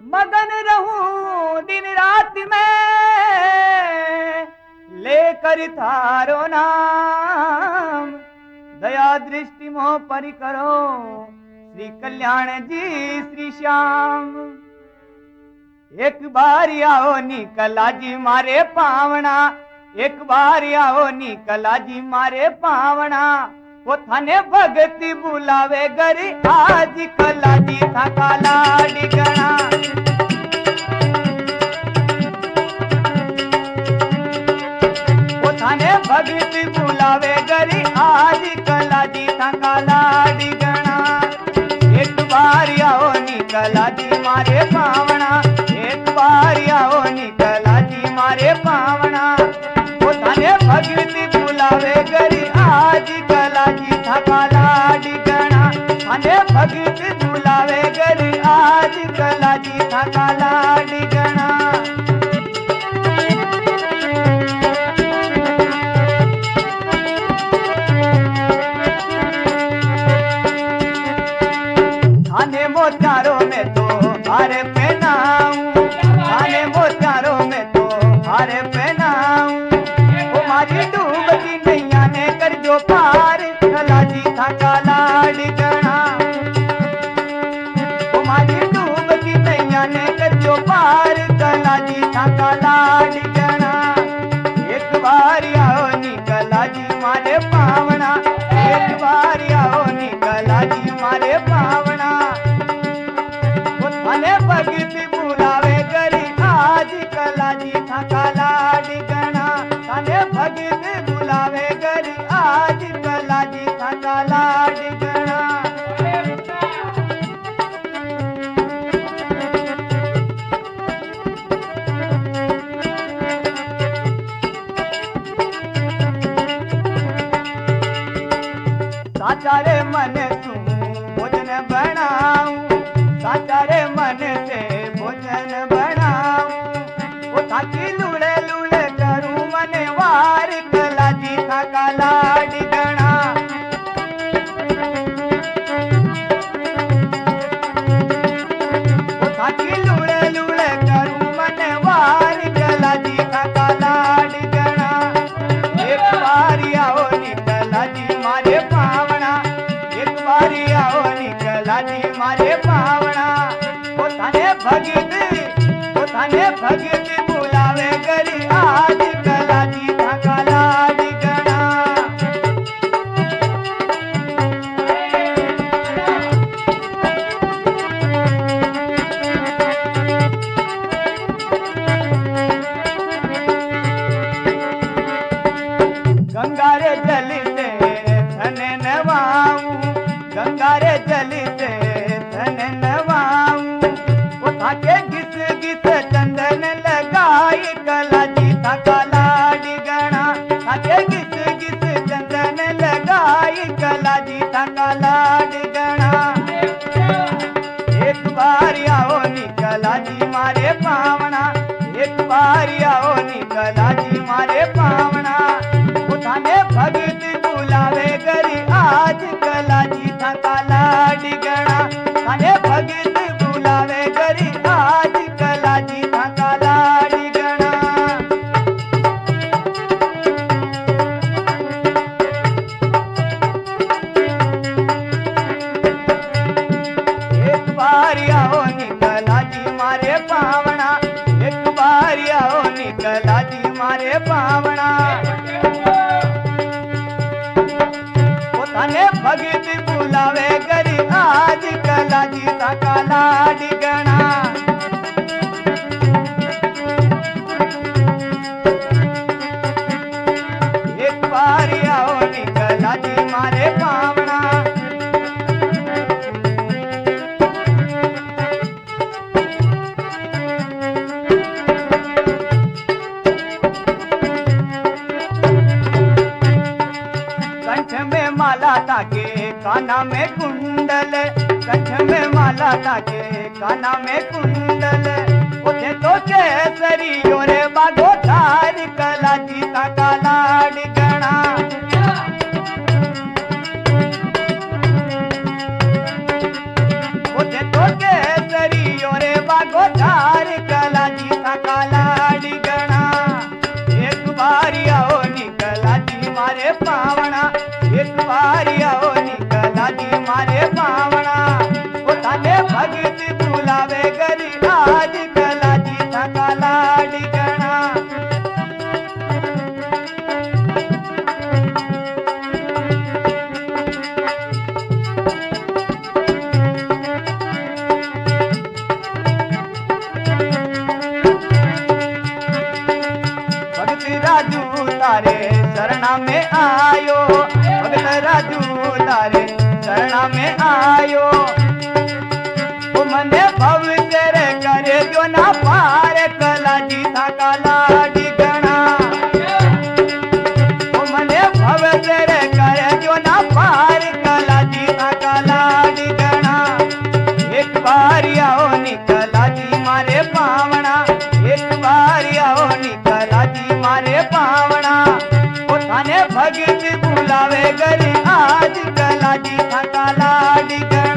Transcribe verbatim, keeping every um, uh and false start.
मगन रहूं दिन रात में लेकर थारो नाम। दया दृष्टि मोह परि करो श्री कल्याण जी श्री श्याम। एक बार आओ निकला जी मारे पावना, एक बार आओ निकला जी मारे पावना। वो थाने भगती बुलावे गरी आज कला जी था काला डिगना। वो थाने भगती बुलावे गरी आज कला जी था काला डिगना। एक बार आओ निकला जी मारे पावना, एक बार आओ निकला जी मारे पावना। वो थाने भगती बुलावे गरी आज कला जी था काला डिगना। थाने भगती बुलावे गरी आज कला जी था काला डिगना। थाने मोत्यारों में तो हारे पहनाऊं, थाने मोत्यारों में तो हारे पहनाऊं। हमारी डूबती नैया ने कर जो पार कला जी था काला डिगना। हमारी डूबती नैया ने कर जो पार कला जी था काला डिगना। एक बार आओ निकला जी मारे पावना, एक बार आओ निकला जी मारे पावना। थाने भगती बुलावे गरी आज कला जी था काला डिगना। थाने भगती बुलावे गरी आज कला जी था काला डिगना। साचारे मन तू भोजन बनाऊं, साचारे मन से भोजन बनाऊं। वो थाकी लूड़े लूड़े करूं मन वार कला जी था काला डिगना। वो थाकी लूड़े लूड़े करूं मन वार कला जी था काला डिगना। एक बार आओ निकला जी मारे पावना, एक बार आओ निकला जी मारे पावना। वो थाने भगती, वो थाने भगती बुलावे गरी आज कला जी था काला डिगना। गंगा रे जल से धने नवाऊं, गंगा रे जल से धने नवाऊं। वो थाके घिस घिस चंदन लगाई कला जी था काला डिगना। थाके घिस घिस चंदन लगाई कला जी था काला डिगना। एक बार आओ निकला जी मारे पावना, एक बार आओ निकला जी मारे पावना। वो थाने भगती बुलावे गरी आज कला जी था काला डिगना। थाने भगती बुलावे गरी आज कला जी था काला डिगना। एक बार आओ निकला जी मारे पावना, एक बार आओ निकला जी मारे पावना। वो थाने भगती बुलावे गरी आज कला जी था काला डिगना। एक बार आओ निकला जी मारे पावना। कंठ में माला ताके काना में कुंडल, कंठ में माला ताके काना में कुंडल। उठे तो केसरी योरे बागो ठार कला जी था काला डिगना। उठे तो केसरी योरे बागो भगत बुलावे गरी आज कलाजी थका लाडी गणा। भगत राजू तारे शरणा में आयो, भगत राजू तारे शरणा में आयो। वो मने भव तेरे करे जो ना पार कलाजी थका लाडी गणा। वो मने भव तेरे करे जो ना पार कलाजी थका लाडी गणा। एक बार आओ निकलाजी मारे पावना, एक बार आओ निकलाजी मारे पावना। वो थाने भगत बुलावे गरी आज कलाजी थका लाडी गणा।